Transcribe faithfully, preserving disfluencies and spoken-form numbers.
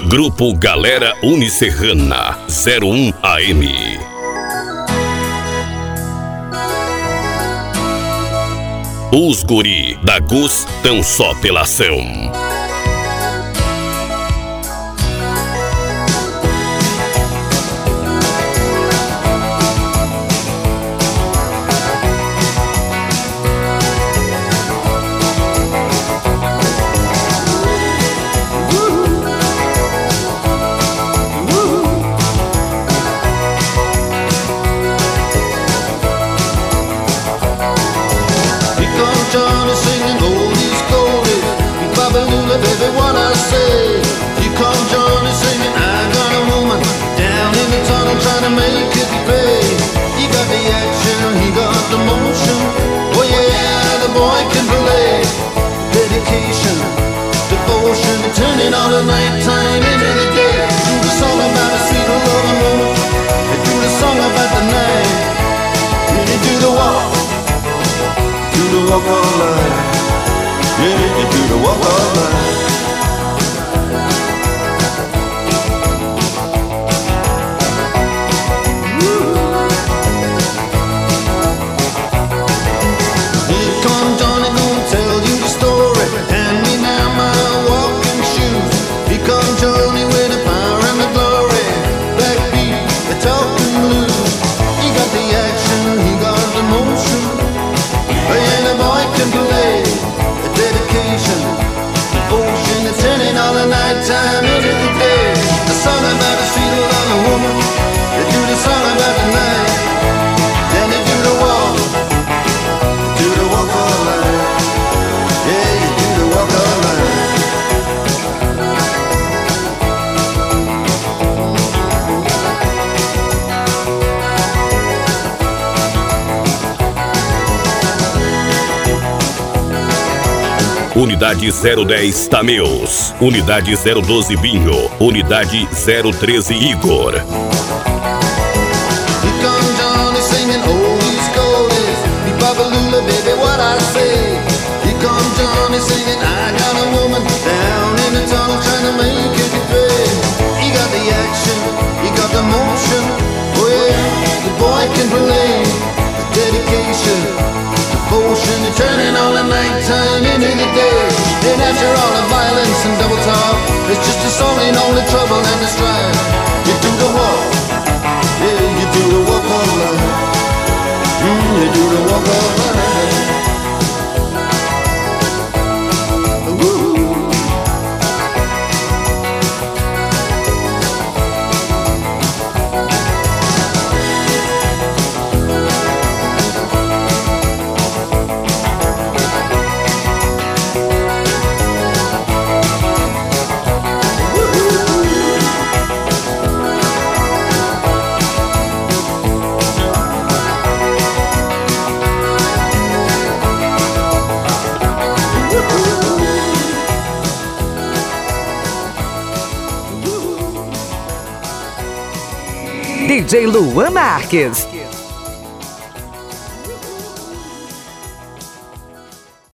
Grupo Galera Unicerrana zero um A M. Os guri da Gus tão só pela ação. Baby, what I say, you come Johnny singing, I got a woman down in the tunnel trying to make it pay. He got the action, he got the motion, oh yeah, the boy can play. Dedication, devotion, turning all the nighttime into the day. Do the song about a sweet loving woman, do the song about the night. You do the walk, do the walk all night. Yeah, you do the walk all night. Time into the day, a song about a sweet loving woman. They do the song about the night, then they do the walk, do the walk all night. Yeah, you do the walk all night. Unidade zero dez Tameus, Unidade zero doze Binho, Unidade zero treze Igor. Turning all the nighttime into the day. And after all the violence and double talk, it's just a song ain't all the trouble and the strife. You do the walk, yeah, you do the walk all night. Mm, you do the walk all night. D J Luan Marques.